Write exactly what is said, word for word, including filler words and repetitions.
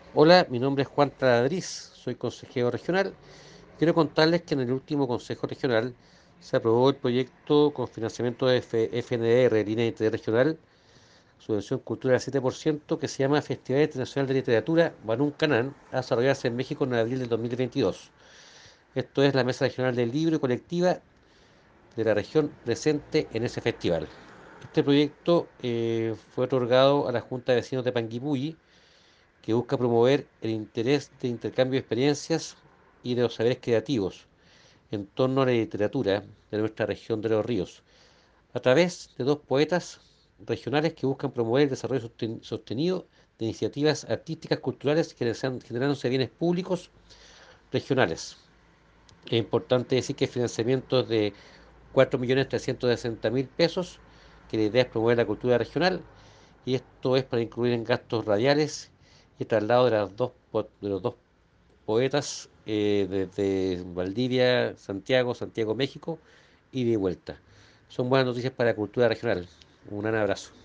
Hola, mi nombre es Juan Taladriz, soy consejero regional. Quiero contarles que en el último Consejo Regional se aprobó el proyecto con financiamiento de F- FNR, Línea de Interés Regional, subvención cultura del siete por ciento, que se llama Festival Internacional de Literatura Banún Canán, a desarrollarse en México en abril del dos mil veintidós. Esto es la Mesa Regional del Libro y Colectiva de la región presente en ese festival. Este proyecto eh, fue otorgado a la Junta de Vecinos de Panguipulli, que busca promover el interés de intercambio de experiencias y de los saberes creativos en torno a la literatura de nuestra región de los ríos, a través de dos poetas regionales que buscan promover el desarrollo sosten- sostenido de iniciativas artísticas culturales generan- generándose bienes públicos regionales. Es importante decir que el financiamiento es de cuatro millones trescientos sesenta mil pesos, que la idea es promover la cultura regional, y esto es para incluir en gastos radiales y traslado de, las dos, de los dos poetas eh, desde Valdivia, Santiago, Santiago, México, y de vuelta. Son buenas noticias para la cultura regional. Un gran abrazo.